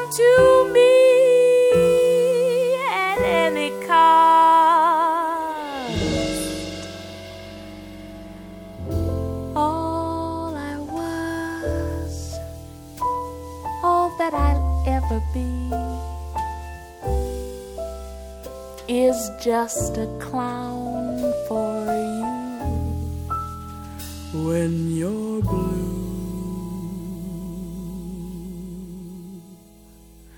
to me at any cost. All I was, all that I'll ever be, is just a clown for you when you're blue.